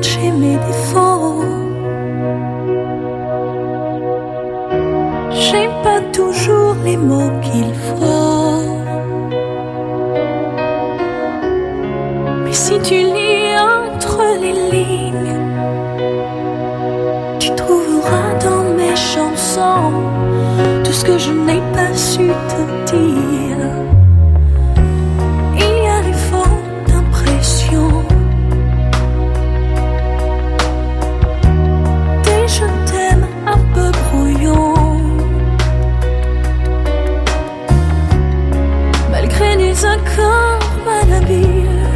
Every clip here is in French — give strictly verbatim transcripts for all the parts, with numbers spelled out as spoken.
cacher mes défauts. J'ai pas toujours les mots qu'il faut. Mais si tu lis entre les lignes, tu trouveras dans mes chansons tout ce que je n'ai pas su te dire. Il y a les fautes d'impression, des je t'aime un peu brouillons, malgré des accords malhabiles.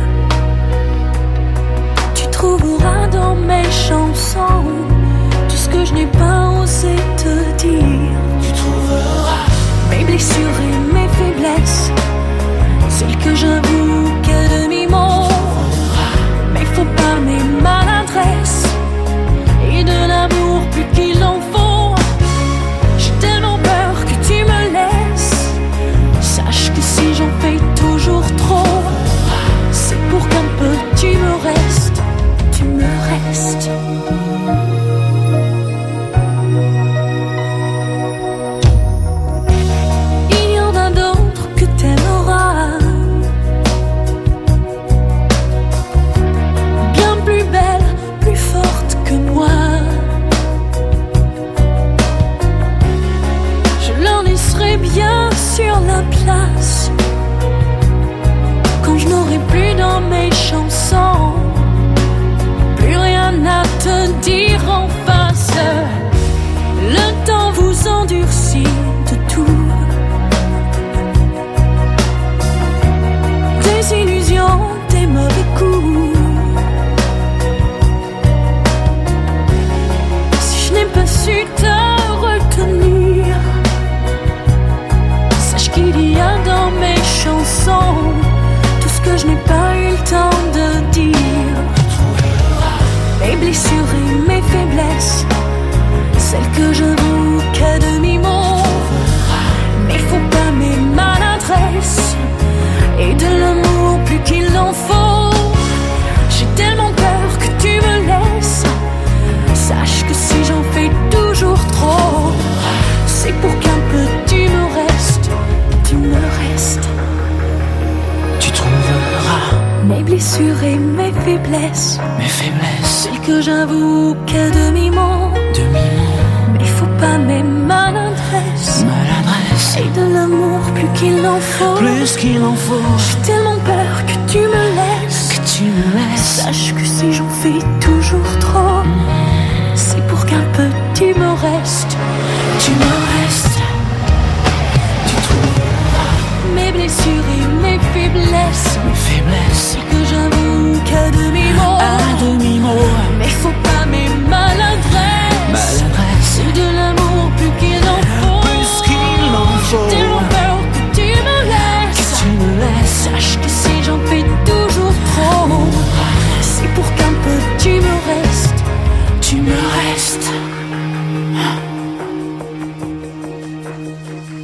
Tu trouveras dans mes chansons tout ce que je n'ai pas osé te dire. Tu trouveras mes blessures et mes faiblesses, celles que j'avoue qu'à demi-mot. Mes faux pas, mes maladresses, et de l'amour plus qu'il en faut. J'ai tellement peur que tu me laisses. Sache que si j'en fais toujours trop, c'est pour qu'un peu tu me restes, tu me restes. Bien sur la place, quand je n'aurai plus dans mes chansons plus rien à te dire en face. Le temps vous endurcit de tout, des illusions, des mauvais coups. Si je n'ai pas su te retenir, il y a dans mes chansons tout ce que je n'ai pas eu le temps de dire. Mes blessures et mes faiblesses, celles que j'avoue qu'à demi-mot. Mes faux pas, mes maladresses, et de l'amour plus qu'il en faut. J'ai tellement peur que tu me laisses. Sache que si j'en fais toujours trop, c'est pour qu'un peu tu me restes, tu me restes. Tu trouveras mes blessures et mes faiblesses, mes faiblesses, celles que j'avoue qu'à demi-mot. Demi-mot. Mes faux pas, mes maladresses, maladresses, et de l'amour plus qu'il en faut. Plus qu'il en faut. J'ai tellement peur que tu me laisses, que tu me laisses. Sache que si j'en fais toujours trop, mmh. c'est pour qu'un peu tu me restes, tu me restes. Mes blessures et mes faiblesses, mes faiblesses, que j'avoue qu'à demi-mot. À demi-mot.